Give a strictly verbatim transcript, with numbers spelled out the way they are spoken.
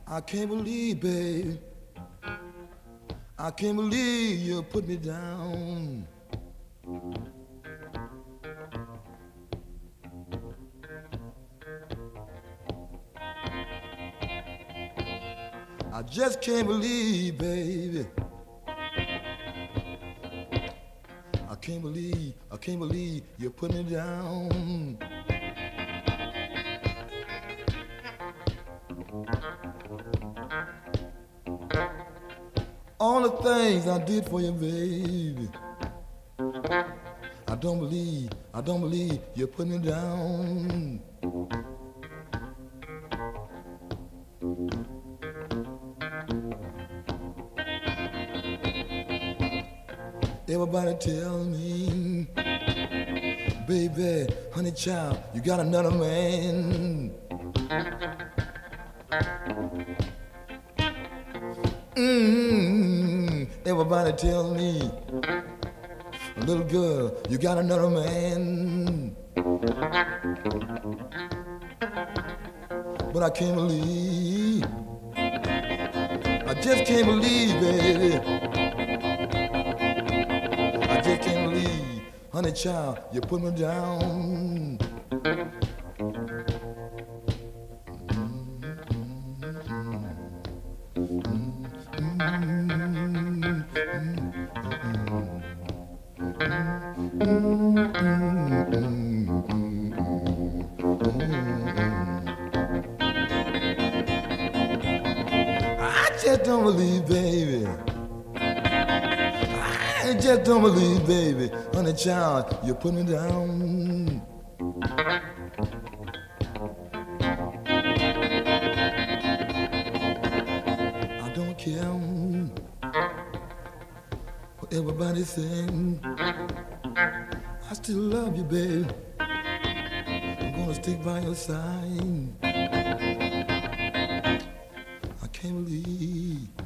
I can't believe, babe, I can't believe you put me down. I just can't believe, baby. I can't believe, I can't believe you put me down. All the things I did for you, baby. I don't believe, I don't believe you put me down. Everybody tell me, baby, honey child, you got another man. Mm-hmm. Everybody tell me, little girl, you got another man. But I can't believe, I just can't believe, baby. I just can't believe, honey child, you put me down. I just don't believe, baby. I just don't believe, baby. Honey child, you put me down. I don't care what everybody's saying. I still love you, baby. I'm gonna stick by your side. I can't believe